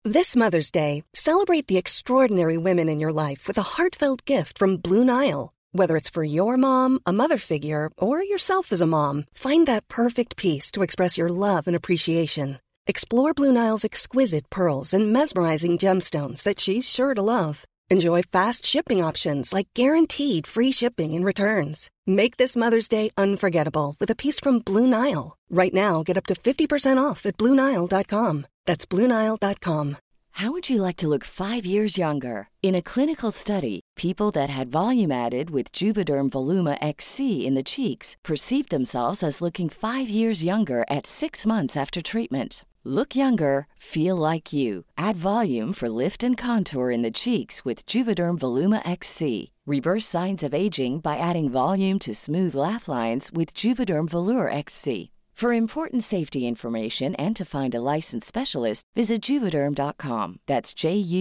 This Mother's Day, celebrate the extraordinary women in your life with a heartfelt gift from Blue Nile. Whether it's for your mom, a mother figure, or yourself as a mom, find that perfect piece to express your love and appreciation. Explore Blue Nile's exquisite pearls and mesmerizing gemstones that she's sure to love. Enjoy fast shipping options like guaranteed free shipping and returns. Make this Mother's Day unforgettable with a piece from Blue Nile. Right now, get up to 50% off at BlueNile.com. That's BlueNile.com. How would you like to look 5 years younger? In a clinical study, people that had volume added with Juvederm Voluma XC in the cheeks perceived themselves as looking 5 years younger at 6 months after treatment. Look younger, feel like you. Add volume for lift and contour in the cheeks with Juvederm Voluma XC. Reverse signs of aging by adding volume to smooth laugh lines with Juvederm Volure XC. For important safety information and to find a licensed specialist, visit Juvederm.com. That's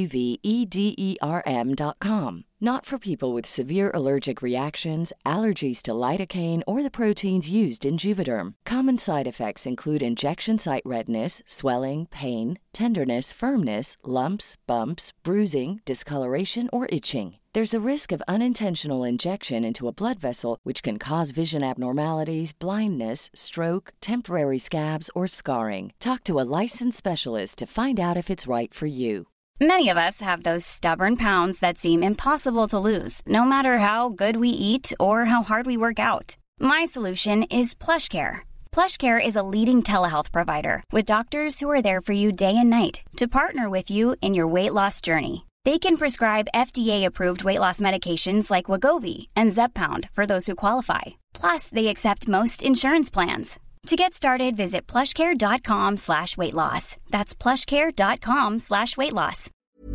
JUVEDERM.com. Not for people with severe allergic reactions, allergies to lidocaine, or the proteins used in Juvederm. Common side effects include injection site redness, swelling, pain, tenderness, firmness, lumps, bumps, bruising, discoloration, or itching. There's a risk of unintentional injection into a blood vessel, which can cause vision abnormalities, blindness, stroke, temporary scabs, or scarring. Talk to a licensed specialist to find out if it's right for you. Many of us have those stubborn pounds that seem impossible to lose, no matter how good we eat or how hard we work out. My solution is PlushCare. PlushCare is a leading telehealth provider with doctors who are there for you day and night to partner with you in your weight loss journey. They can prescribe FDA-approved weight loss medications like Wegovy and Zepbound for those who qualify. Plus, they accept most insurance plans. To get started, visit plushcare.com/weightloss. That's plushcare.com/weightloss.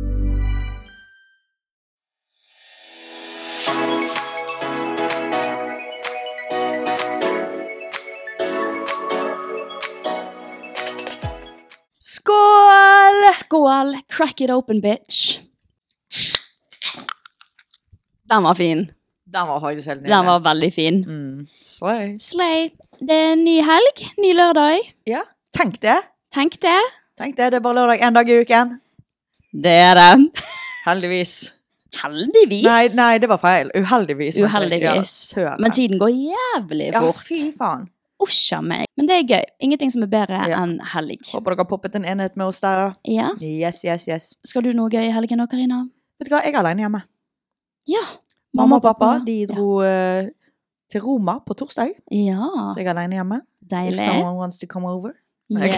Skål! Skål! Crack it open, bitch. Den var fin. Den var faktisk helt nydelig. Den var veldig fin. Slay. Slay. Det er en ny helg, ny lørdag. Ja, tenk det. Tenk det. Tenk det, det er bare lørdag en dag i uken. Det er det. Heldigvis. Heldigvis? Nei, det var feil. Uheldigvis. Uheldigvis. Ja, men tiden går jævlig fort. Ja, fy faen. Usja meg. Men det er gøy. Ingenting som er bedre enn helg. Håper dere har poppet en enhet med oss der. Ja. Yes. Skal du noe gøy i helgen nå, Karina? Vet du hva, jeg er alene hjemme. Ja. Mamma og pappa, de dro til Roma på torsdag. Ja. Så jeg er alene hjemme. Deilig. If someone wants to come over. Yeah.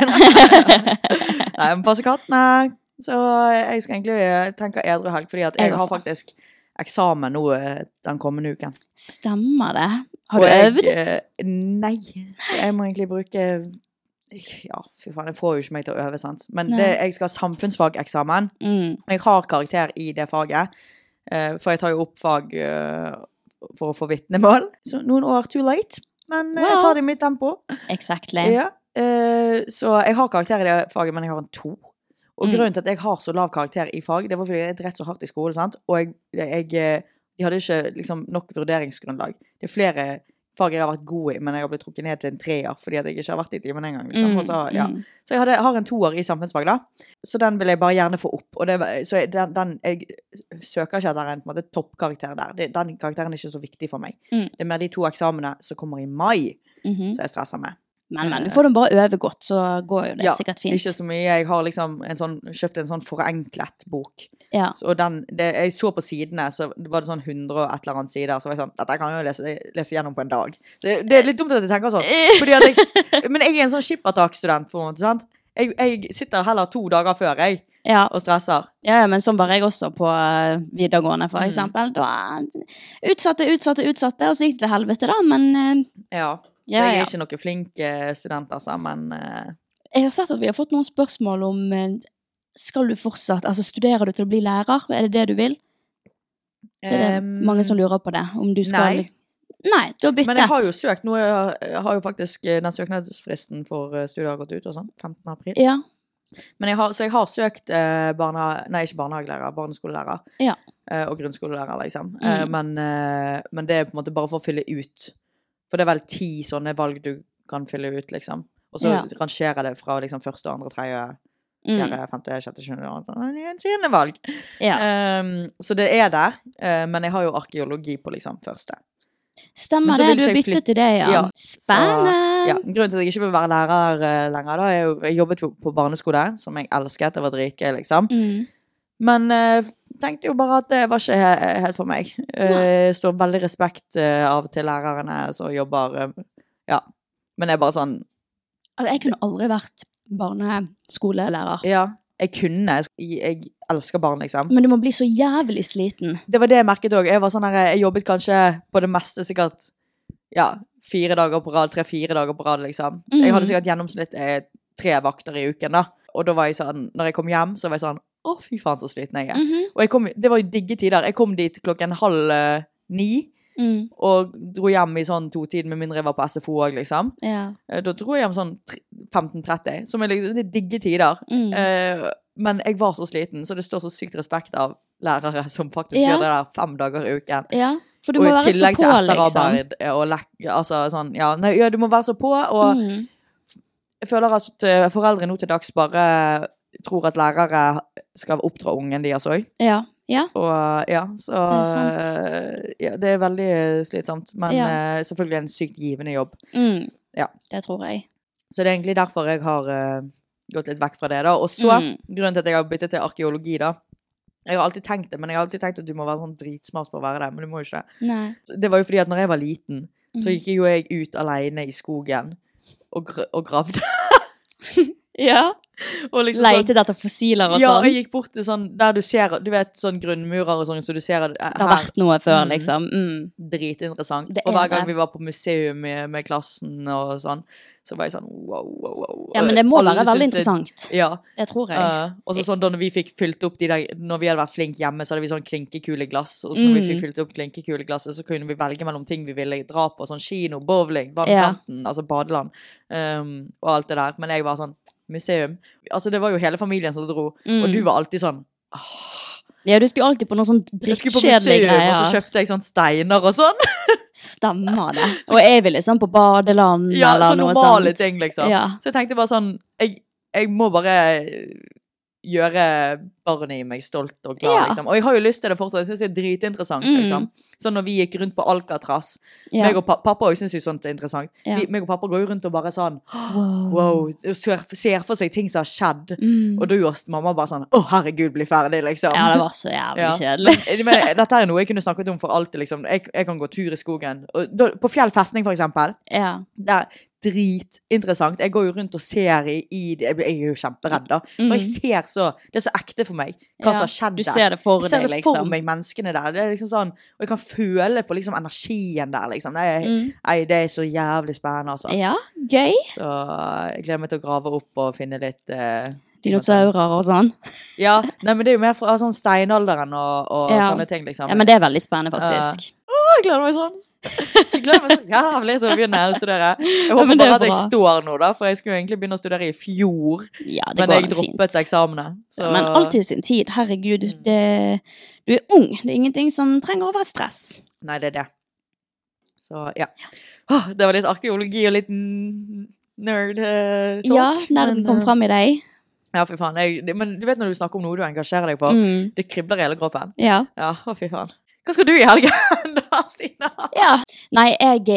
Nei, men passe kattene. Så jeg skal egentlig tenke edru helg, fordi at jeg har faktisk eksamen nå den kommende uken. Stemmer det? Har du øvd? Nei. Så jeg må egentlig bruke... Ja, fy faen, jeg får jo ikke meg til å øve, sant? Men jeg skal ha samfunnsfageksamen. Jeg har karakter i det faget. For jeg tar jo opp fag for å få vitnemål. Så noen år too late. Men jeg tar det i mitt tempo. Exactly. Ja. Så jeg har karakter i det faget, men jeg har en 2. Og grunnen til at jeg har så lav karakter i fag, det var fordi jeg rett så hardt i skole, sant? Og de hadde ikke liksom, nok vurderingsgrunnlag. Det er flere fag jeg har vært god i, men jeg har blitt trukket ned til en 3er, fordi at jeg ikke har vært i timen en gang. Liksom. Så jeg har en 2er i samfunnsfag da. Så den vil jeg bare gjerne få opp. Og så jeg søker ikke etter en på en måte, toppkarakter der. Den karakteren er ikke så viktig for meg. Det er med de 2 eksamene som kommer i mai, så jeg stresser med. Men du får dem bare øve godt, så går jo det sikkert fint. Ikke så mye. Jeg har liksom kjøpt en sånn forenklet bok. Ja. Så jeg så på sidene, så var det sånn 100 og et eller annet sider, så var jeg sånn, dette kan jeg jo lese gjennom på en dag. Så det er litt dumt at jeg tenker sånn. Men jeg er en sånn skippertak-student på en måte, sant? Jeg sitter heller 2 dager før og stresser. Ja, men sånn var jeg også på videregående, for eksempel. Da utsatte, og så gikk det til helvete da, men... Så jeg er ikke noen flinke student, altså, men... Jeg har sett at vi har fått noen spørsmål om skal du fortsatt, altså studerer du til å bli lærer? Er det det du vil? Det er mange som lurer på det, om du skal... Nei, du har byttet. Men jeg har jo søkt, nå har jo faktisk den søknadsfristen for studier har gått ut og sånn, 15. april. Ja. Men jeg har søkt ikke barnehagelærer, barneskolelærer og grunnskolelærer, liksom. Men det er på en måte bare for å fylle ut. For det er vel 10 sånne valg du kan fylle ut, liksom. Og så rangerer det fra liksom første, andre, tredje 4., 5., 6., 7., 10. valg. Ja. Så det der, men jeg har jo arkeologi på liksom første. Stemmer det, du har byttet til det, ja. Spennende! Ja, grunnen til at jeg ikke vil være lærer lenger da, jeg jobbet på barneskole, som jeg elsket, det var dritgøy liksom. Men tenkte jo bare at det var ikke helt for meg. Står veldig respekt av til lærerne som jobber, ja. Men jeg er bare sånn... Altså, jeg kunne aldri vært barneskolelærer. Ja, jeg elsker barn, liksom. Men du må bli så jævlig sliten. Det var det jeg merket også. Jeg var sånn her, jeg jobbet kanskje på det meste sikkert, ja, 4 dager på rad, 3-4 dager på rad, liksom. Jeg hadde sikkert gjennomsnitt 3 vakter i uken, da. Og da var jeg sånn, når jeg kom hjem, så var jeg sånn, fy faen så sliten jeg er. Og det var jo digge tider. Jeg kom dit 8:30, og dro hjem i sånn 2-tiden, med mindre jeg var på SFO også, liksom. Ja. Da dro jeg hjem sånn 15:30, som det er digge tider. Men jeg var så sliten, så det står så sykt respekt av lærere som faktisk gjør det der 5 dager i uken. Ja, for du må være så på, liksom. Og altså sånn, ja, du må være så på, og jeg føler at foreldre nå til dags bare tror at lærere skal oppdra ungen deres også. Ja. Og ja, så det er sant. Ja, det er veldig slitsomt, men selvfølgelig en sykt givende jobb. Ja. Det tror jeg. Så det er egentlig derfor jeg har gått litt vekk fra det da. Og så, grunnen til at jeg har byttet til arkeologi da, jeg har alltid tenkt det, men jeg har alltid tenkt at du må være sånn dritsmart for å være det, men du må jo ikke det. Nei. Det var jo fordi at når jeg var liten, så gikk jo jeg ut alene i skogen og gravde. Ja. Liksom leitet etter fossiler og sånn. Ja, jeg gikk bort til sånn, der du ser, du vet, sånn grunnmurer og sånn, så du ser det har vært noe før, liksom. Dritinteressant. Og hver gang vi var på museum med klassen og sånn, så var jeg sånn, wow. Ja, men det må være veldig interessant. Ja. Det tror jeg. Og så sånn, da når vi fikk fylt opp når vi hadde vært flink hjemme, så hadde vi sånn klinkekuleglass, og så når vi fikk fylt opp klinkekuleglasset, så kunne vi velge mellom ting vi ville dra på, sånn kino, bowling, vannkanten, altså badeland, og alt det der. Men jeg var sånn, museum. Altså, det var jo hele familien som dro, og du var alltid sånn, Ja, du skulle alltid på noen sånn drittkjedelige greier. Og så kjøpte jeg sånn steiner og sånn. Stemmer det. Og jeg ville sånn på badeland eller så noe sånt. Ja, så normale ting, liksom. Ja. Så jeg tenkte bare sånn, jeg må bare gjøre barnet i meg stolt og glad, liksom. Og jeg har jo lyst til det fortsatt. Jeg synes det er dritinteressant, liksom. Så når vi gikk rundt på Alcatraz, meg og pappa også synes jo sånt er interessant. Meg og pappa går jo rundt og bare sånn, wow, ser for seg ting som har skjedd. Og da gjorde mamma bare sånn, herregud, bli ferdig, liksom. Ja, det var så jævlig kjedelig. Men dette er noe jeg kunne snakket om for alltid, liksom. Jeg kan gå tur i skogen. Og da, på Fjellfestning, for eksempel. Ja. Der dritinteressant. Jeg går jo rundt og ser i det. Jeg er jo kjemperedd da. For jeg ser så, det er så ekte for meg hva som har skjedd der. Du ser det for deg, liksom. Jeg ser det for meg, menneskene der. Det er liksom sånn, og jeg kan føle på liksom energien der, liksom. Det er så jævlig spennende, altså. Ja, gøy. Så jeg gleder meg til å grave opp og finne litt dinosaurer og sånn. Ja, nei, men det er jo mer fra sånn steinalderen og sånne ting, liksom. Ja, men det er veldig spennende, faktisk. Jeg gleder meg sånn. Jeg gleder meg så jævlig til å begynne å studere. Jeg håper bare at jeg står nå da, for jeg skulle egentlig begynne å studere i fjor, men jeg droppet eksamene. Ja, men alltid sin tid, herregud, du er ung, det er ingenting som trenger å være stress. Nei, det er det. Så, ja. Det var litt arkeologi og litt nerd-talk. Ja, nerden kom frem i deg. Ja, fy faen. Men du vet når du snakker om noe du engasjerer deg på, det kribler i hele kroppen. Ja. Ja, fy faen. Hva skal du i helgen da, Stina? Ja, nei,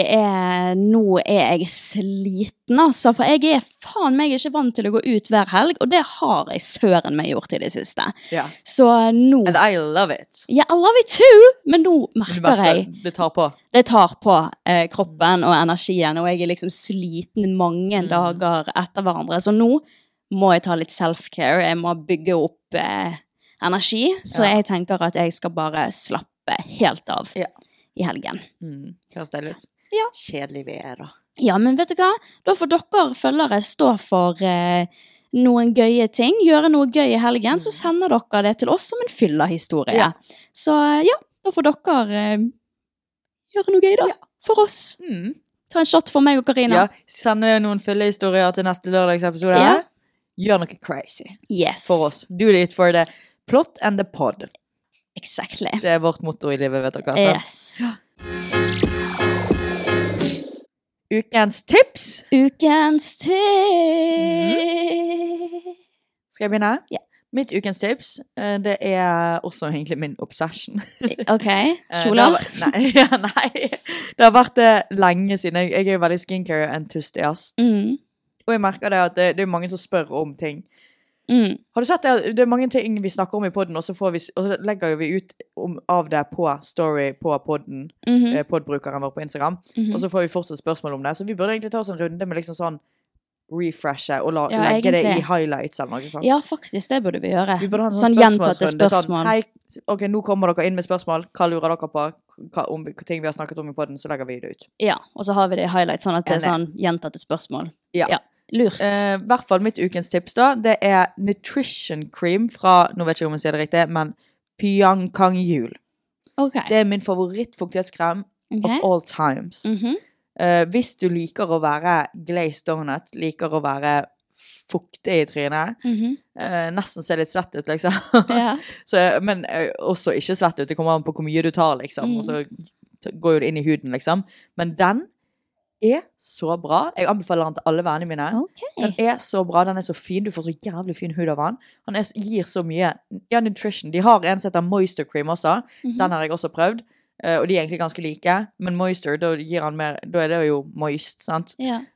nå er jeg sliten, altså, for jeg er faen meg ikke vant til å gå ut hver helg, og det har jeg søren meg gjort i det siste. Ja. Så nå... And I love it. Yeah, I love it too, men nå merker jeg... Det tar på. Det tar på kroppen og energien, og jeg er liksom sliten mange dager etter hverandre, så nå må jeg ta litt self-care, jeg må bygge opp energi, så jeg tenker at jeg skal bare slappe helt av i helgen. Høres deilig ut. Ja. Kjedelig vær da. Ja, men vet du hva? Da får dere følgere stå for noen gøye ting, gjøre noe gøy i helgen, så sender dere det til oss som en fyllerhistorie. Ja. Så ja, da får dere gjøre noe gøy da, for oss. Ta en shot for meg og Karina. Ja, sende noen fyllehistorier til neste lørdagsepisode. Ja. Gjør noe crazy. Yes. For oss. Do it for the plot and the pod. Exactly. Det er vårt motto i livet, vet dere. Yes. Ukens tips. Ukens tips. Skal jeg begynne? Ja. Mitt ukens tips, det også egentlig min obsession. Ok, kjoler? Nei. Det har vært det lenge siden. Jeg jo veldig skincare-entusiast. Og jeg merker det at det mange som spør om ting. Har du sett det? Det mange ting vi snakker om i podden, og så legger vi ut av det på story på podden, poddbrukeren vår på Instagram, og så får vi fortsatt spørsmål om det. Så vi burde egentlig ta oss en runde med liksom sånn refreshe og legge det i highlights eller noe sånt. Ja, faktisk, det burde vi gjøre. Vi burde ha en sånn gjentatte spørsmål. Hei, ok, nå kommer dere inn med spørsmål. Hva lurer dere på? Om ting vi har snakket om i podden, så legger vi det ut. Ja, og så har vi det i highlights, sånn at det sånn gjentatte spørsmål. Ja. Lurt. I hvert fall mitt ukens tips da, det nutrition cream fra, nå vet jeg ikke om jeg sier det riktig, men Pyangkangyul. Det min favorittfuktighetskrem of all times. Hvis du liker å være glazed donut, liker å være fuktig i trynet, nesten ser litt svett ut, liksom. Men også ikke svett ut, det kommer an på hvor mye du tar, liksom, og så går jo det inn i huden, liksom. Men den så bra. Jeg anbefaler den til alle vennene mine. Den så bra, den så fin. Du får så jævlig fin hud av den. Han gir så mye. Ja, nutrition. De har en som heter Moisture Cream også. Den har jeg også prøvd. Og de egentlig ganske like. Men Moisture, da gir han mer, da det jo moist, sant?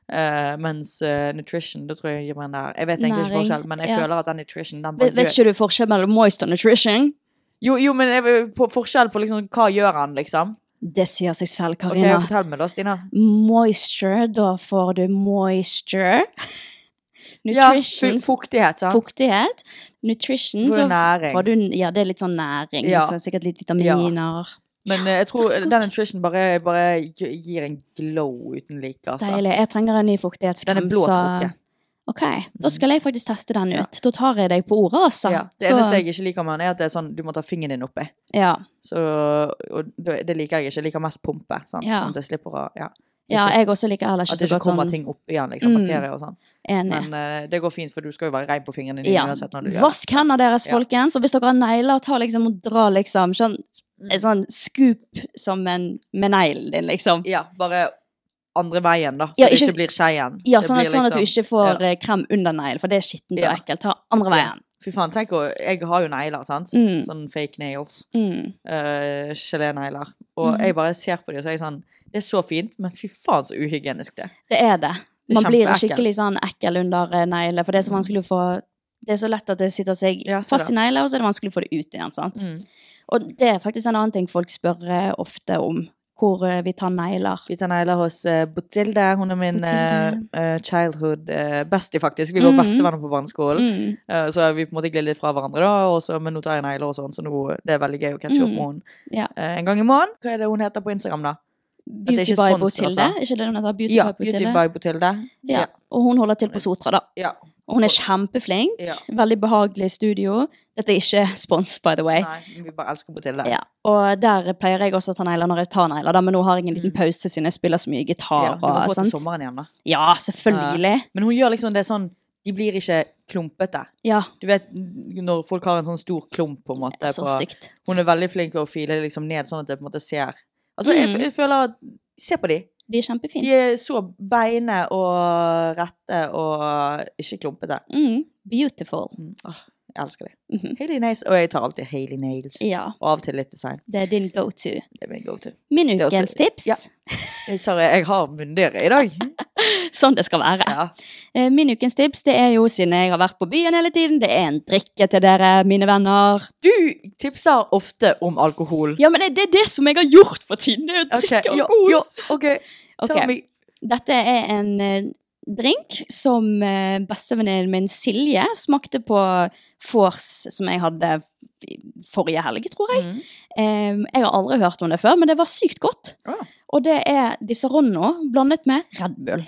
Mens nutrition, da tror jeg gir meg den der. Jeg vet egentlig ikke forskjell, men jeg føler at den nutrition, den bare vet ikke du forskjell mellom moist og nutrition? Jo, men forskjell på liksom, hva gjør han, liksom? Det sier seg selv, Karina. Ok, fortell meg da, Stina. Moisture, da får du moisture. Nutrition. Fuktighet, sant? Fuktighet. Nutrition, så får du, det litt sånn næring. Så sikkert litt vitaminer. Men jeg tror den nutrition bare gir en glow uten like, altså. Deilig. Jeg trenger en ny fuktighetskrem. Den blå krukke. Ok, da skal jeg faktisk teste den ut. Da tar jeg deg på ordet, altså. Det eneste jeg ikke liker med den at det sånn, du må ta fingeren din oppi. Så, og det liker jeg ikke. Jeg liker mest pumpe, sant? Sånn at jeg slipper å, jeg også liker heller ikke så godt sånn. At det ikke kommer ting opp igjen, liksom, bakterier og sånn. Enig. Men det går fint, for du skal jo være rein på fingrene dine uansett når du gjør. Vask hendene deres, folkens, og hvis dere har negler, ta liksom og dra liksom, en sånn scoop som med neglen din, liksom. Ja, bare andre veien da, så det ikke blir skeien. Ja, sånn at du ikke får krem under negl, for det skittent og ekkelt. Ta andre veien. Fy faen, tenk jeg har jo negler, sant? Sånn fake nails. Gelé-negler. Og jeg bare ser på dem, og så jeg sånn, det så fint, men fy faen så uhygienisk det. Det det. Man blir skikkelig sånn ekkel under negler, for det så vanskelig å få, det så lett at det sitter seg fast i negler, og så det vanskelig å få det ut igjen, sant? Og det faktisk en annen ting folk spør ofte om, hvor vi tar negler. Vi tar negler hos Botilde. Hun min childhood bestie, faktisk. Vi var bestevenner på barneskolen. Så vi på en måte gled litt fra hverandre da, men nå tar jeg negler og sånn, så nå det veldig gøy å catche opp med henne. En gang i måneden. Hva det hun heter på Instagram da? Beauty by Botilde. Ikke det hun heter? Beauty by Botilde. Ja, og hun holder til på Sotra da. Og hun kjempeflink. Veldig behagelig studio. Dette ikke spons, by the way. Nei, vi bare elsker Botilde. Og der pleier jeg også å ta negler når jeg tar negler, men nå har jeg en liten pause siden jeg spiller så mye gitar. Du må få til sommeren igjen da. Ja, selvfølgelig. Men hun gjør liksom det sånn, de blir ikke klumpete. Du vet, når folk har en sånn stor klump på en måte. Så stygt. Hun veldig flink å file liksom ned sånn at det på en måte ser. Altså, jeg føler at, se på de. De kjempefine. De så beine og rette og ikke klumpete. Beautiful. Jeg elsker det. Hailey Nails, og jeg tar alltid Hailey Nails. Og av og til litt design. Det din go-to. Det min go-to. Min ukens tips. Sorry, jeg har mundyr i dag. Sånn det skal være. Min ukens tips, det jo siden jeg har vært på byen hele tiden, det en drikke til dere, mine venner. Du tipser ofte om alkohol. Ja, men det det som jeg har gjort for tiden, det å drikke alkohol. Ja, ok. Tell me. Dette en drink som bestevenninnen min Silje smakte på Fors som jeg hadde forrige helg, tror jeg. Jeg har aldri hørt om det før, men det var sykt godt. Og det Disaronno blandet med Red Bull.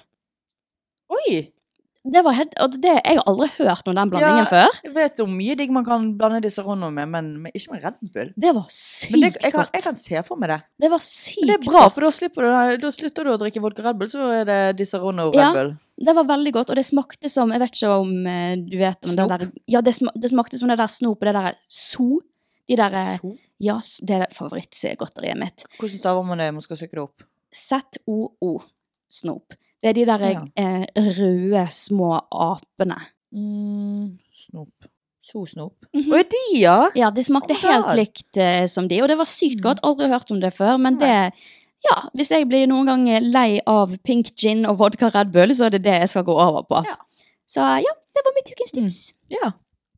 Oi! Det var helt, og jeg har aldri hørt om den blandingen før. Jeg vet om mye digg man kan blande Disaronno med, men ikke med Red Bull. Det var sykt godt. Jeg kan se for meg det. Det var sykt godt. Det bra, for da slutter du å drikke vodka Red Bull, så det Disaronno og Red Bull. Det var veldig godt, og det smakte som, jeg vet ikke om du vet om det der. Ja, det smakte som det der snop, og det der so. De der, ja, det favorittgodteriet mitt. Hvordan staver man det? Man skal søke det opp. Z-O-O, snop. Det de der røde små apene. Snop. So-snop. Og de, ja? Ja, det smakte helt likt som de, og det var sykt godt. Aldri hørt om det før, men det, ja, hvis jeg blir noen gang lei av pink gin og vodka Red Bull, så det jeg skal gå over på. Ja. Så ja, det var mitt ukens tips. Ja.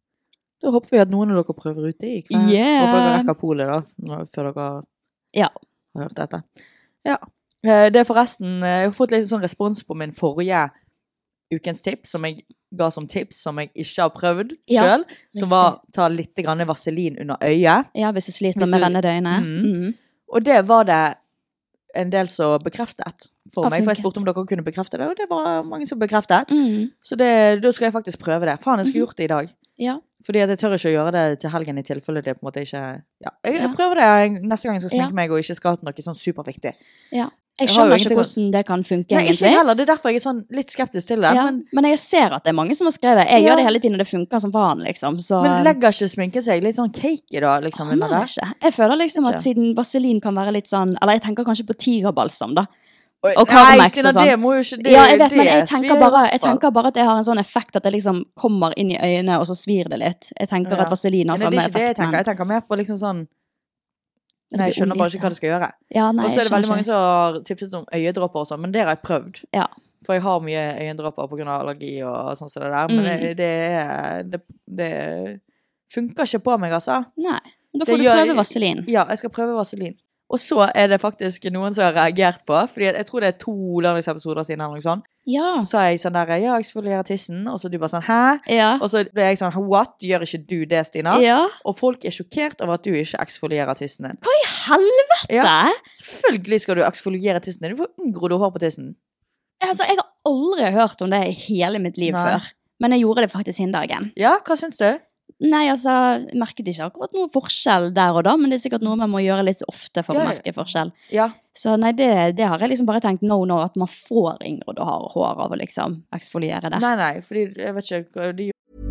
Da håper vi at noen av dere prøver ut det i kveld. Håper dere rekker polet da, før dere har hørt dette. Ja. Det forresten, jeg har fått litt sånn respons på min forrige ukens tips, som jeg ga som tips, som jeg ikke har prøvd selv, som var ta litt grann vaselin under øyet. Ja, hvis du sliter med rennede øyne. Og det var det en del som bekreftet for meg, for jeg spurte om dere kunne bekrefte det, og det var mange som bekreftet. Så da skal jeg faktisk prøve det. Faen, jeg skulle gjort det i dag. Ja. Fordi at jeg tør ikke å gjøre det til helgen i tilfelle det på en måte ikke... Ja. Jeg prøver det neste gang jeg skal sminke meg og ikke skal ha noe sånn superviktig. Ja. Jeg skjønner ikke hvordan det kan funke egentlig. Nei, ikke heller. Det er derfor jeg er sånn litt skeptisk til det. Ja, men jeg ser at det er mange som har skrevet. Jeg gjør det hele tiden, og det funker som faen, liksom. Så... Men legger ikke sminken seg litt sånn cake da, liksom, under det? Ikke. Jeg føler liksom at siden vaselin kan være litt sånn, eller jeg tenker kanskje på tigerbalsam da. Og Carmex og sånn. Det må jo ikke... Ja, jeg vet, men jeg tenker bare at det har en sånn effekt at det liksom kommer inn i øynene, og så svir det litt. Jeg tenker at vaselin har samme effekt. Jeg tenker mer på liksom sånn nei, jeg skjønner bare ikke hva det skal gjøre. Ja, nei, og så er det veldig mange som har tipset om øyedropper og sånn, men det har jeg prøvd. Ja. For jeg har mye øyedropper på grunn av allergi og sånn som det der, men det funker ikke på meg, altså. Nei, men da får du prøve vaselin. Ja, jeg skal prøve vaselin. Og så er det faktisk noen som har reagert på, fordi jeg tror det er 2 lørdagsepisoder siden eller noe sånt. Ja. Så sa jeg sånn der, ja, eksfolierer tissen, og så du bare sånn, hæ? Ja. Og så ble jeg sånn, what? Gjør ikke du det, Stina? Ja. Og folk er sjokkert over at du ikke eksfolierer tissen din. Hva i helvete? Ja. Selvfølgelig skal du eksfoliere tissen din. Du får unngå du har på tissen. Altså, jeg har aldri hørt om det i hele mitt liv før. Men jeg gjorde det faktisk en dagen. Ja, hva synes du? Nei, altså, jeg merket ikke akkurat noe forskjell der og da, men det er sikkert noe man må gjøre litt ofte for å merke forskjell. Ja. Så nei, det har jeg liksom bare tenkt no, at man får yngre og har hår av å liksom eksfoliere det. Nei, fordi jeg vet ikke...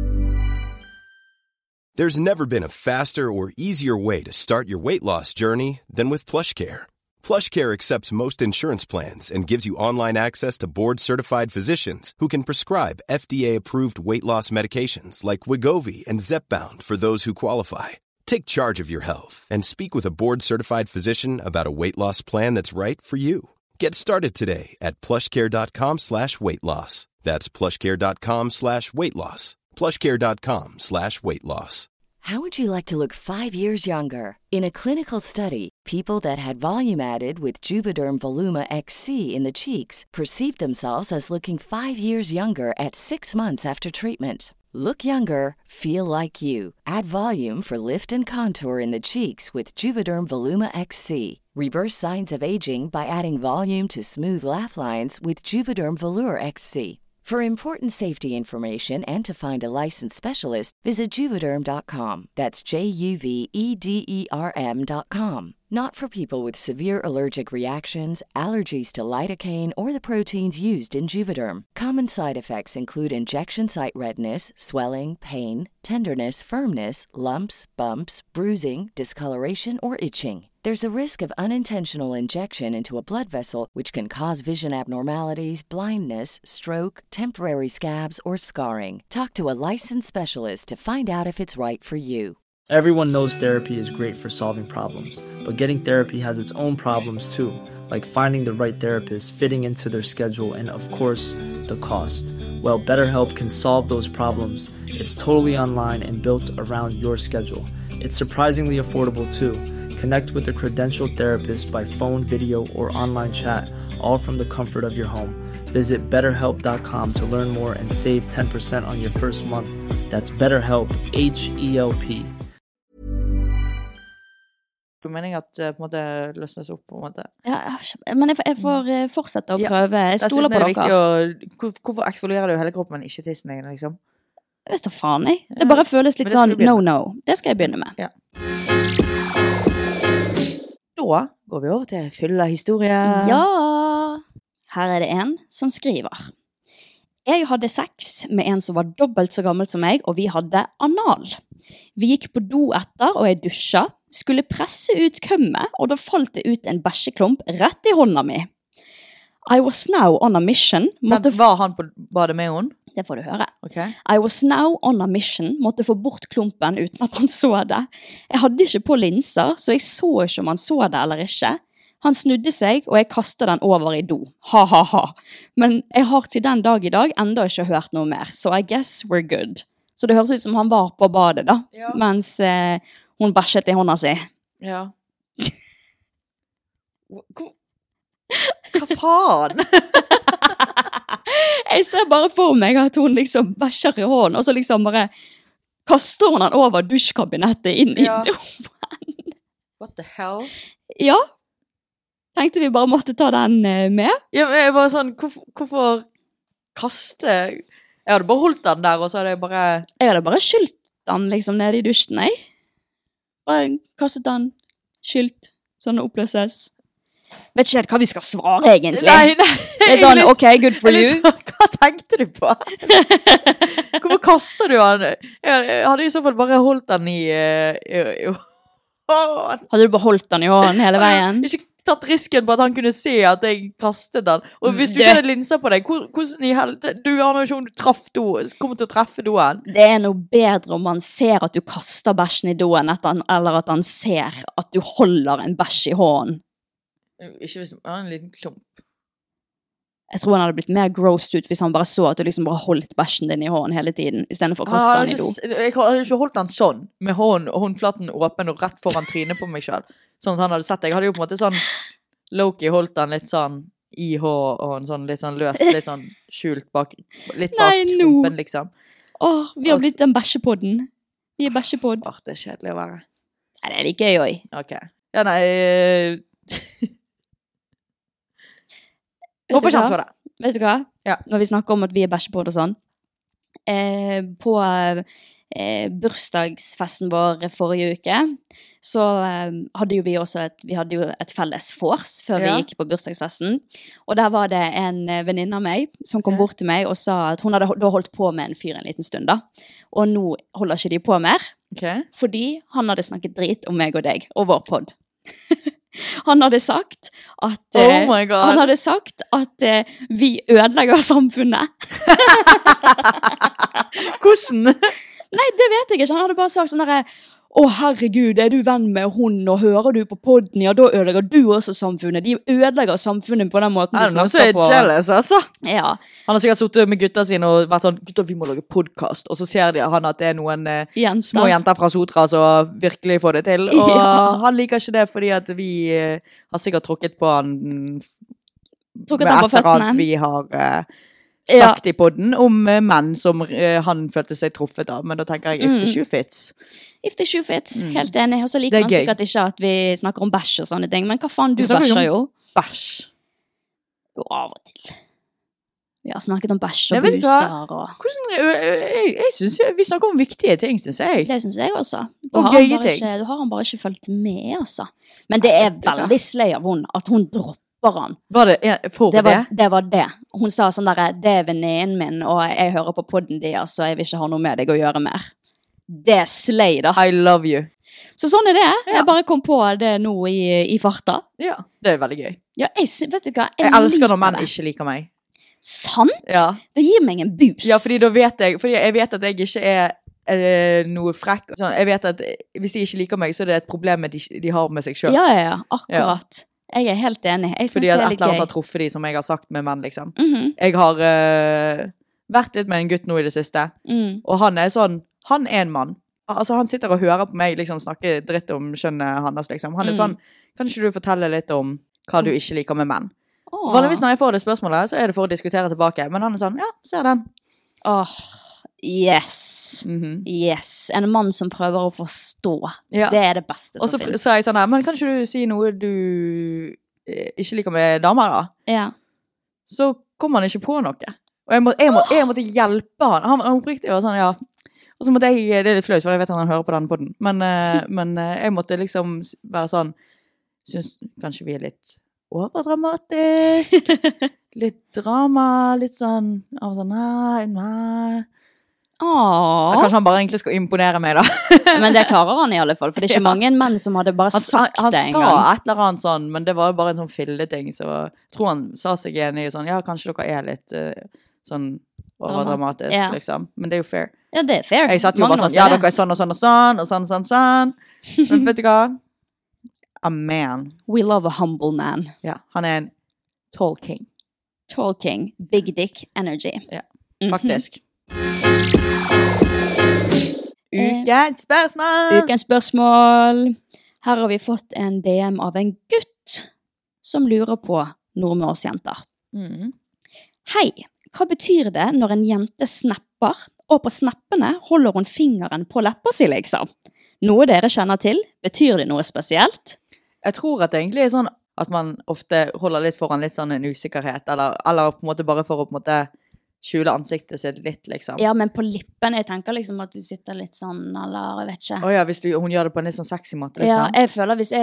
There's never been a faster or easier way to start your weight loss journey than with PlushCare. PlushCare accepts most insurance plans and gives you online access to board-certified physicians who can prescribe FDA-approved weight loss medications like Wegovy and Zepbound for those who qualify. Take charge of your health and speak with a board-certified physician about a weight loss plan that's right for you. Get started today at plushcare.com/weightloss. That's plushcare.com/weightloss. plushcare.com/weightloss. How would you like to look 5 years younger? In a clinical study, people that had volume added with Juvederm Voluma XC in the cheeks perceived themselves as looking 5 years younger at 6 months after treatment. Look younger, feel like you. Add volume for lift and contour in the cheeks with Juvederm Voluma XC. Reverse signs of aging by adding volume to smooth laugh lines with Juvederm Volure XC. For important safety information and to find a licensed specialist, visit Juvederm.com. That's JUVEDERM.com. Not for people with severe allergic reactions, allergies to lidocaine, or the proteins used in Juvederm. Common side effects include injection site redness, swelling, pain, tenderness, firmness, lumps, bumps, bruising, discoloration, or itching. There's a risk of unintentional injection into a blood vessel, which can cause vision abnormalities, blindness, stroke, temporary scabs, or scarring. Talk to a licensed specialist to find out if it's right for you. Everyone knows therapy is great for solving problems, but getting therapy has its own problems too, like finding the right therapist, fitting into their schedule, and of course, the cost. Well, BetterHelp can solve those problems. It's totally online and built around your schedule. It's surprisingly affordable too. Connect with a credentialed therapist by phone, video, or online chat, all from the comfort of your home. Visit BetterHelp.com to learn more and save 10% on your first month. That's BetterHelp, H-E-L-P. Mening at på en måte løsnes opp på en måte. Ja, men jeg får fortsette å prøve. Jeg stoler på dere. Hvorfor eksfolierer du hele kroppen, men ikke tissen deg, liksom? Jeg vet da faen, jeg. Det bare føles litt sånn no. Det skal jeg begynne med. Ja. Da går vi over til fylla historie. Ja. Her er det en som skriver. Jeg hadde sex med en som var dobbelt så gammel som meg, og vi hadde anal. Vi gikk på do etter, og jeg dusja. Skulle presse ut kømmet, og da falt det ut en bæsjeklump rett i hånda mi. I was now on a mission. Var han på badet med henne? Det får du høre. Ok. I was now on a mission, måtte få bort klumpen uten at han så det. Jeg hadde ikke på linser, så jeg så ikke om han så det eller ikke. Han snudde seg, og jeg kastet den over I do. Ha, ha, ha. Men jeg har til den dag I dag enda ikke hørt noe mer, så I guess we're good. Så det høres ut som han var på badet da, Ja. mens hun bæsjet I hånda si. Ja. Hva faen? Jeg ser bare for meg at hun liksom bæsjer I hånden, og så liksom bare kaster hun den over dusjkabinettet inn I Ja. doen. What the hell? Ja, tenkte vi bare måtte ta den med. Ja, men jeg bare sånn, hvorfor kaste? Jeg hadde bare holdt den der, og så hadde jeg bare... Jeg hadde bare skylt den liksom nede I dusjen, jeg. Bare kastet den, skylt, sånn det oppløses. Vet ikke helt hva vi skal svare egentlig. Nei. Det sånn, ok, good for you. Hva tenkte du på? Hvorfor kaster du den? Jeg hadde I så fall bare holdt den I hånden. Hadde du bare holdt den I hånden hele veien? Ikke tatt risken på at han kunne se at jeg kastet den. Og hvis du Det- ikke hadde linser på deg, hvordan I helvete? Du aner jo ikke om du traff doen, kommer til å treffe doen. Det noe bedre om man ser at du kaster bæsjen I doen, eller at han ser at du holder en bæsj I hånden. Ikke hvis du har en liten klump. Jeg tror han hadde blitt mer grossed ut hvis han bare så at du liksom bare holdt bæsjen din I hånden hele tiden, I stedet for å kaste den I do. Jeg hadde ikke holdt den sånn, med håndflaten åpen og rett foran trynet på meg selv. Sånn at han hadde sett det. Jeg hadde jo på en måte sånn, Loki holdt den litt sånn I hånden, sånn, litt sånn løst, litt sånn skjult bak, litt bak Nei, nå. klumpen liksom. Åh, vi har blitt en bæsjepodden. Vi bæsjepod. Det kjedelig å være. Nei, det litt gøy også. Ok. Ja, nei... Vet Håper du ikke han hva? så det. Vet du hva? Ja. Når vi snakker om at vi bæsjepod og sånn, på bursdagsfesten vår forrige uke, så hadde jo vi også et felles vors før vi Ja. gikk på bursdagsfesten. Og der var det en venninne av meg som kom Ja. bort til meg og sa at hun hadde da holdt på med en fyr en liten stund da. Og nå holder ikke de på mer, Ok. fordi han hadde snakket drit om meg og deg og vår podd. Han hadde sagt at Oh my God. han hadde sagt at vi ødelegger samfunnet. Hvordan? Nei, det vet jeg ikke. Han hadde bare sagt sånn derre å herregud, du venn med hun, og hører du på podden, ja, da ødelegger du også samfunnet. De ødelegger samfunnet på den måten de Så snakker på. jealous, altså. Ja, Han har sikkert suttet med gutta sine og vært sånn, gutter, vi må lage podcast. Og så ser han at det noen små jenter fra Sotra som virkelig får det til. Og Ja. han liker ikke det fordi at vi har sikkert tråkket på han Trukket han på etter føttene. at vi har Ja. sagt I podden om menn som han følte seg truffet av. Men da tenker jeg, if the shoe fits. If the shoe fits, helt enig. Og så Det liker er han gøy. sikkert ikke at vi snakker om bæsj og sånne ting. Men hva faen, du Vi snakker ikke om- bæsjer jo. Bæsj. Jo, av og til. Vi har snakket om bæsj Nei, og vet du hva? buser og... Jeg synes vi snakker om viktige ting, synes jeg. Det synes jeg også. Og Han gøye bare ting. Ikke, da har han bare ikke fulgt med, altså. Men det er veldig slay av hun, at hun dropper han. Var det for det? Det var det. Hun sa sånn der, det er venninnen min, og jeg hører på podden deres, så jeg vil ikke ha noe med deg å gjøre mer. Det er slay, da. I love you. Så sånn er det. Ja. Jeg bare kom på det nå I farta. Ja, det er veldig gøy. Ja, vet du hva? Jeg elsker liker når menn det. ikke liker meg. Sant? Ja. Det gir meg en boost. Ja, fordi da vet jeg, fordi jeg vet at jeg ikke er noe frekk. Sånn, jeg vet at hvis de ikke liker meg, så er det et problem de har med seg selv. Ja, akkurat. Jeg er helt enig. Jeg synes Fordi det at er et litt eller annet gøy. har truffet de, som jeg har sagt med menn, liksom. Mhm. Jeg har vært litt med en gutt nå I det siste, og han er sånn, han er en mann. Altså, han sitter og hører på meg, liksom, snakke dritt om skjønnet hans, liksom. Han er sånn, kan ikke du fortelle litt om hva du ikke liker med menn? Åh. Vanligvis når jeg får det spørsmålet, så er det for å diskutere tilbake, men han er sånn, ja, ser den. Åh, yes. Mhm. Yes. En mann som prøver å forstå. Ja. Det er det beste Og som så finnes. sa jeg sånn her, men kan ikke du si noe du ikke liker med damer da? Ja. Så kom han ikke på noe. Og jeg måtte hjelpe han. Han oppriktig var sånn, ja. Og så måtte jeg, det er litt flaut, for jeg vet at han hører på den podden, men jeg måtte liksom være sånn, synes kanskje vi er litt overdramatisk, litt drama, litt sånn, av sånn, nei. Åh. Kanskje han bare egentlig skal imponere meg da. Men det klarer han I alle fall, for det er ikke Ja. mange menn som hadde bare sagt Han det en sa gang. et eller annet sånn, men det var jo bare en sånn filleting, så jeg tror han sa seg enig I sånn, ja, kanskje dere er litt sånn dramatisk, liksom. Men det er jo fair. Ja, det er fair. Jeg satt jo bare sånn, ja, dere er sånn og sånn og sånn, og sånn. Men vet du hva? A man. We love a humble man. Ja, han er en tall king. Tall king, big dick energy. Ja, faktisk. Ukens spørsmål. Her har vi fått en DM av en gutt som lurer på noe med oss jenter. Hei, hva betyr det når en jente snapper, og på snappene holder hun fingeren på leppa si, liksom? Noe dere kjenner til? Betyr det noe spesielt? Jeg tror at det egentlig er sånn at man ofte holder litt foran litt sånn en usikkerhet, eller på en måte bare for å på en måte skjule ansiktet sitt litt, liksom. Ja, men på lippen, jeg tenker liksom at du sitter litt sånn, eller jeg vet ikke. Åja, hvis hun gjør det på en litt sånn sexy måte, liksom. Ja, jeg føler hvis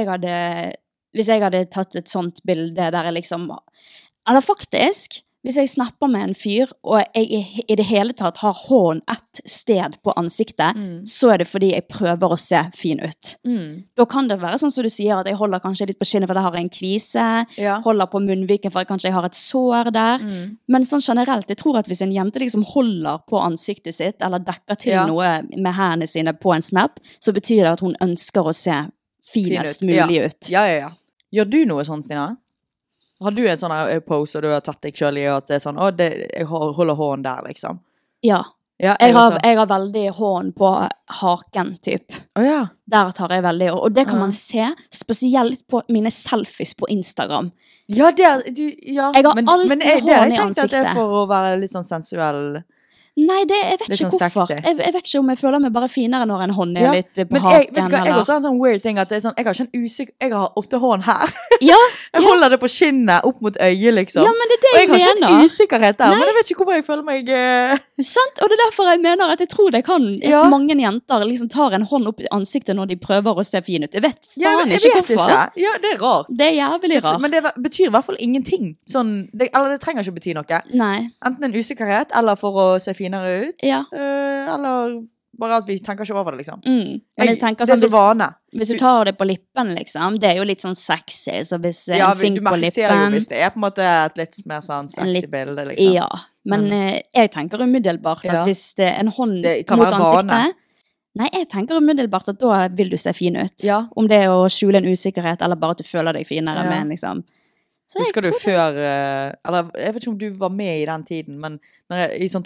jeg hadde tatt et sånt bilde der jeg liksom, eller faktisk, hvis jeg snapper med en fyr, og jeg i det hele tatt har hånden ett sted på ansiktet, så er det fordi jeg prøver å se fin ut. Da kan det være sånn som du sier, at jeg holder kanskje litt på skinnet for jeg har en kvise, holder på munnviken for kanskje jeg har et sår der. Men sånn generelt, jeg tror at hvis en jente liksom holder på ansiktet sitt, eller dekker til noe med hendene sine på en snap, så betyr det at hun ønsker å se finest mulig ut. Ja. Gjør du noe sånn, Stina? Har du en sånn pose, og du har tatt deg selv i, og at det er sånn, jeg holder hånden der, liksom? Ja. Jeg har veldig hånden på haken, typ. Der tar jeg veldig, og det kan man se, spesielt på mine selfies på Instagram. Ja, jeg har alltid hånden i ansiktet. Men det har jeg tenkt at det er for å være litt sånn sensuell. Nei, jeg vet ikke hvorfor. Jeg vet ikke om jeg føler meg bare finere når en hånd er litt på haken. Men jeg også har en sånn weird ting at det er sånn, jeg har ofte hånd her. Jeg holder det på skinnet opp mot øyet, liksom. Ja, men det er det jeg mener. Og jeg har ikke en usikkerhet der, men jeg vet ikke hvorfor jeg føler meg... Sant, og det er derfor jeg mener at jeg tror det kan at mange jenter liksom tar en hånd opp i ansiktet når de prøver å se fin ut. Jeg vet faen ikke hvorfor. Ja, det er rart. Det er jævlig rart. Men det betyr i hvert fall ingenting. Eller det trenger ikke bety noe. Nei. Enten en usikkerhet, eller for å se finere ut, eller bare at vi tenker ikke over det, liksom. Men jeg tenker sånn, det er så vane. Hvis du tar det på lippen, liksom, det er jo litt sånn sexy, så hvis en fink på lippen... Ja, du ser jo hvis det er på en måte et litt mer sånn sexy bilde, liksom. Ja, men jeg tenker umiddelbart at hvis det er en hånd mot ansiktet... Nei, jeg tenker umiddelbart at da vil du se fin ut. Om det er å skjule en usikkerhet, eller bare at du føler deg finere med, liksom... Husker du før, eller jeg vet ikke om du var med i den tiden, men i sånn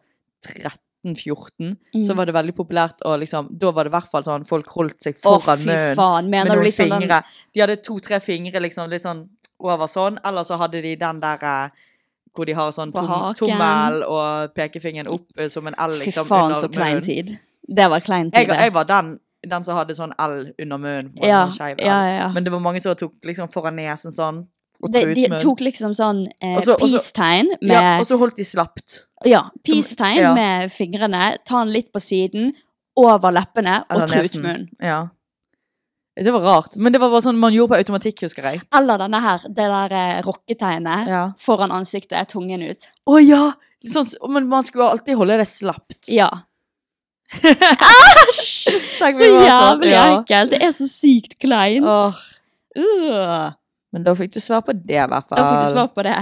2013-14, så var det veldig populært, og liksom, da var det i hvert fall sånn, folk holdt seg foran munnen, med noen liksom fingre. De hadde 2-3 fingre, liksom, litt sånn over sånn, eller så hadde de den der, hvor de har sånn tommel og pekefingeren opp som en L, liksom, under munnen. Fy faen, så klein tid. Det var klein tid. Jeg var den som hadde sånn L under munnen, sånn skjev L. Men det var mange som tok liksom foran nesen sånn, de tok liksom sånn peace-tegn med... og så holdt de slapt. Ja, peace-tegn med fingrene, ta den litt på siden, over leppene og trut munnen. Ja. Det var rart, men det var bare sånn man gjorde på automatikk, husker jeg. Eller denne her, det der rocketegnet foran ansiktet, tungen ut. Ja, sånn, men man skulle alltid holde det slapt. Ja. Æsj! Så jævlig ekkelt, det er så sykt kleint. Men da fikk du svar på det, i hvert fall. Da fikk du svar på det.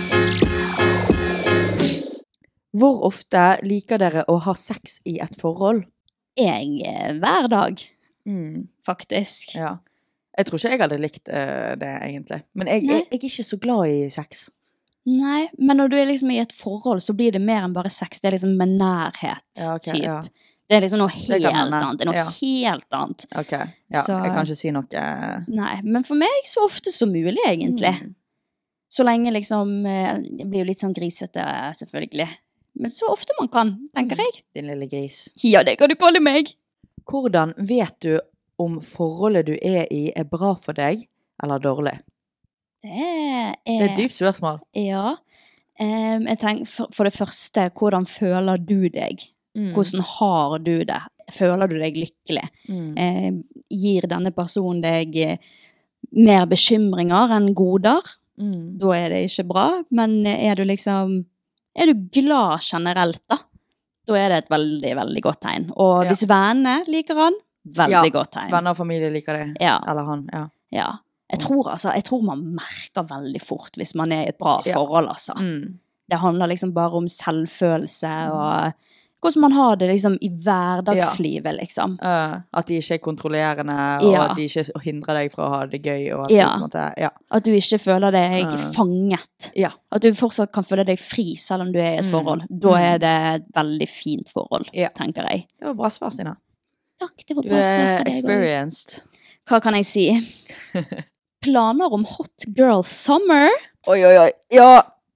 Hvor ofte liker dere å ha sex i et forhold? Hver dag, faktisk. Ja. Jeg tror ikke jeg hadde likt det, egentlig. Men jeg er ikke så glad i sex. Nei, men når du er liksom i et forhold, så blir det mer enn bare sex. Det er liksom med nærhet, typ. Ja. Det er liksom noe helt annet. Det er noe helt annet. Ok, ja, så, jeg kan ikke si noe... Nei, men for meg så ofte som mulig, egentlig. Så lenge liksom... Det blir jo litt sånn grisete, selvfølgelig. Men så ofte man kan, tenker jeg. Din lille gris. Ja, det kan du kalle meg. Hvordan vet du om forholdet du er i bra for deg, eller dårlig? Det er et dypt spørsmål. Ja. Jeg tenker, for det første, hvordan føler du deg? Hvordan har du det? Føler du deg lykkelig? Gir denne personen deg mer bekymringer enn goder? Da er det ikke bra, men er du glad generelt da? Da er det et veldig, veldig godt tegn. Og hvis vennene liker han, veldig godt tegn. Venner og familie liker det, eller han, Jeg tror man merker veldig fort hvis man er i et bra forhold, altså. det handler liksom bare om selvfølelse og hvordan man har det liksom i hverdagslivet, liksom. At de ikke er kontrollerende, og at de ikke hindrer deg fra å ha det gøy, og at, på en måte, at du ikke føler deg fanget. At du fortsatt kan føle deg fri, selv om du er i et forhold. Da er det et veldig fint forhold, tenker jeg. Det var bra svar, Stina. Takk, det var bra svar for deg. Experienced. Hva kan jeg si? Planer om hot girl summer? Oi. Ja,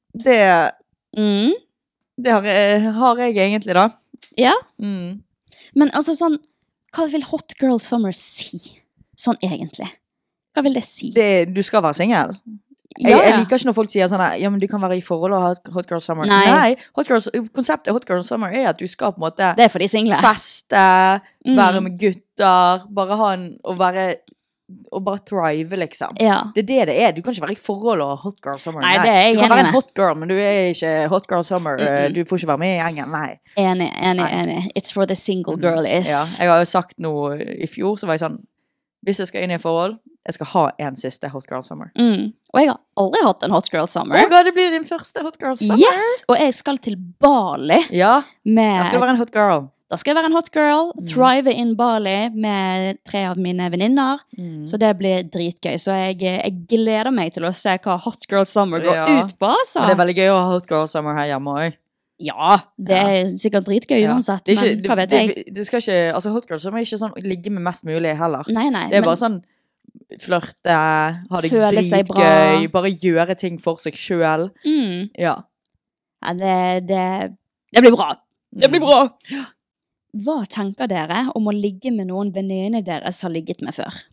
det har jeg egentlig da. Ja? Men altså sånn, hva vil hot girl summer si? Sånn egentlig. Hva vil det si? Du skal være single. Jeg liker ikke når folk sier sånn, ja, men du kan være i forhold og ha hot girl summer. Nei, konseptet hot girl summer er at du skal på en måte det er for de single. Feste, være med gutter, og bare thrive, liksom. Det er det er. Du kan ikke være i forhold og hot girl summer. Nei, det er jeg du kan være en hot girl, men du er ikke hot girl summer. Du får ikke være med i gjengen, nei. Enig. It's for the single girlies. Ja, jeg har jo sagt noe i fjor, så var jeg sånn, hvis jeg skal inn i et forhold, jeg skal ha en siste hot girl summer. Og jeg har aldri hatt en hot girl summer. Det blir din første hot girl summer. Yes, og jeg skal til Bali. Ja, jeg skal være en hot girl. Da skal jeg være en hot girl, thrive in Bali med 3 av mine venninner. Så det blir dritgøy. Så jeg gleder meg til å se hva hot girl summer går ut på. Altså. Men det er veldig gøy å ha hot girl summer her hjemme også. Ja, det er sikkert dritgøy uansett, men hva vet jeg? Det skal ikke, altså hot girl summer er ikke sånn å ligge med mest mulig heller. Nei. Det er bare sånn flørte, ha det dritgøy, bare gjøre ting for seg selv. Ja, det blir bra. Det blir bra. Hva tenker dere om å ligge med noen venninner deres har ligget med før?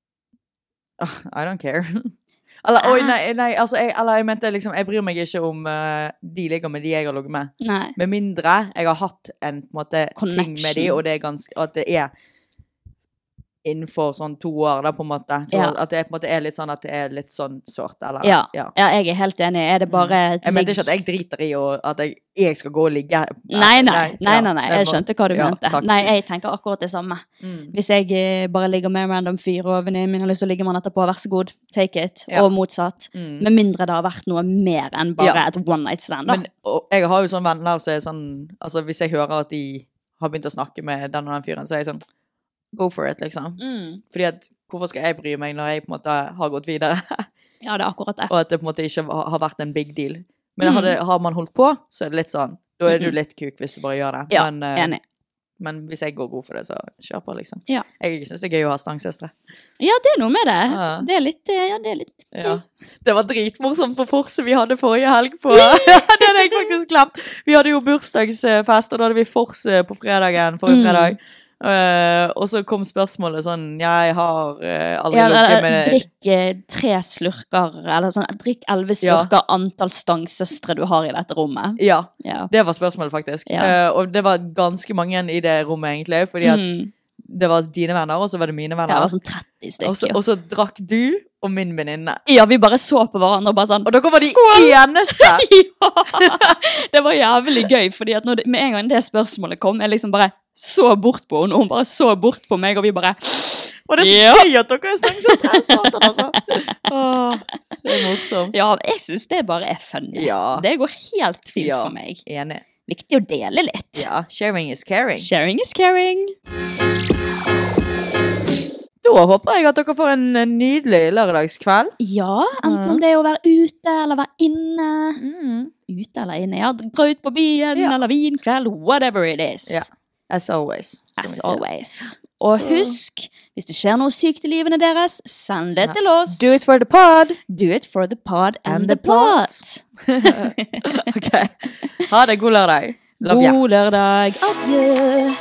I don't care. Nei, altså, jeg mente liksom, jeg bryr meg ikke om de ligger med de jeg har ligget med. Nei. Med mindre jeg har hatt en på en måte, ting med de, og det er at det er innenfor sånn 2 år da, på en måte. At det på en måte er litt sånn at det er litt sånn sårt, eller? Ja, jeg er helt enig. Er det bare... Jeg mente ikke at jeg driter i at jeg skal gå og ligge. Nei, jeg skjønte hva du mente. Takk. Nei, jeg tenker akkurat det samme. Hvis jeg bare ligger med random fyr og venninnen min har lyst til å ligge med han etterpå, vær så god, take it, og motsatt. Med mindre det har vært noe mer enn bare et one night stand da. Men jeg har jo sånn venner som er sånn, altså hvis jeg hører at de har begynt å snakke med den og den fyren, så er jeg sånn, go for it, liksom. Fordi at, hvorfor skal jeg bry meg når jeg på en måte har gått videre? Ja, det er akkurat det. Og at det på en måte ikke har vært en big deal. Men har man holdt på, så er det litt sånn, da er du litt kuk hvis du bare gjør det. Ja, enig. Men hvis jeg går god for det, så kjør på, liksom. Ja. Jeg synes det er gøy å ha stangsøstre. Ja, det er noe med det. Det er litt... Ja. Det var dritmorsomt på Forse vi hadde forrige helg på. Det hadde jeg faktisk glemt. Vi hadde jo bursdagsfest, og da hadde vi Forse på fredagen, forrige fredag. Og så kom spørsmålet sånn, jeg har aldri lukket med det. Drikk 3 slurker, eller sånn, drikk 11 slurker antall stangsøstre du har i dette rommet. Ja, det var spørsmålet faktisk. Og det var ganske mange i det rommet egentlig, fordi at det var dine venner, og så var det mine venner. Ja, det var sånn 30 stykker. Og så drakk du og min venninne. Ja, vi bare så på hverandre og bare sånn, og dere var de eneste. Ja, det var jævlig gøy, fordi at med en gang det spørsmålet kom, jeg liksom bare så bort på henne, og hun bare så bort på meg, og vi bare... Og det er så gøy at dere er stangsøstre, altså. Det er morsomt. Ja, jeg synes det bare er funny. Ja. Det går helt fint for meg. Enig. Viktig å dele litt. Ja, sharing is caring. Sharing is caring. Da håper jeg at dere får en nydelig lørdagskveld. Ja, enten om det er å være ute eller være inne. Ute eller inne, ja. Dra ut på byen eller vinkveld, whatever it is. Ja, as always. As always. Og husk, hvis det skjer noe sykt i livene deres, send det til oss. Do it for the pod. Do it for the pod and the plot. Ok. Ha det, god lørdag. Love you. God lørdag. Adjø.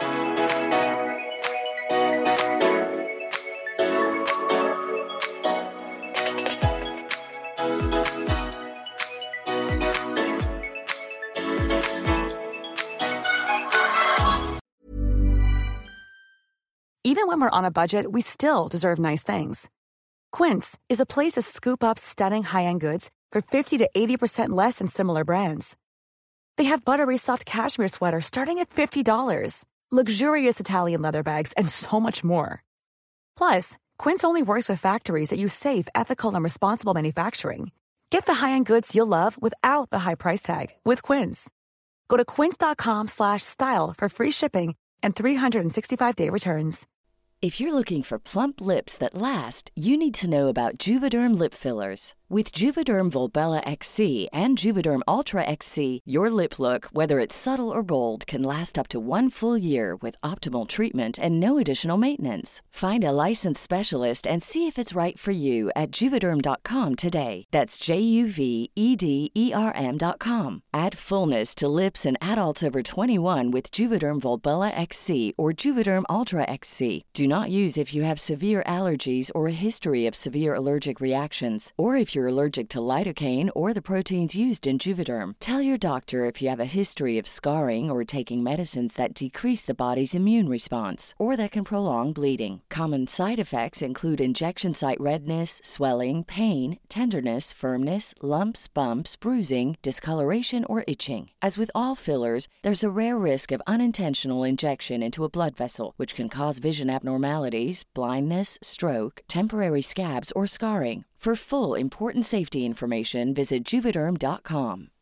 Even when we're on a budget, we still deserve nice things. Quince is a place to scoop up stunning high-end goods for 50 to 80% less than similar brands. They have buttery soft cashmere sweaters starting at $50, luxurious Italian leather bags, and so much more. Plus, Quince only works with factories that use safe, ethical, and responsible manufacturing. Get the high-end goods you'll love without the high price tag with Quince. Go to quince.com/style for free shipping and 365-day returns. If you're looking for plump lips that last, you need to know about Juvederm lip fillers. With Juvederm Volbella XC and Juvederm Ultra XC, your lip look, whether it's subtle or bold, can last up to 1 full year with optimal treatment and no additional maintenance. Find a licensed specialist and see if it's right for you at Juvederm.com today. That's JUVEDERM.com. Add fullness to lips in adults over 21 with Juvederm Volbella XC or Juvederm Ultra XC. Do not use if you have severe allergies or a history of severe allergic reactions, or if you're allergic to lidocaine or the proteins used in Juvederm. Tell your doctor if you have a history of scarring or taking medicines that decrease the body's immune response or that can prolong bleeding. Common side effects include injection site redness, swelling, pain, tenderness, firmness, lumps, bumps, bruising, discoloration, or itching. As with all fillers, there's a rare risk of unintentional injection into a blood vessel, which can cause vision abnormalities, blindness, stroke, temporary scabs, or scarring. For full, important safety information, visit Juvederm.com.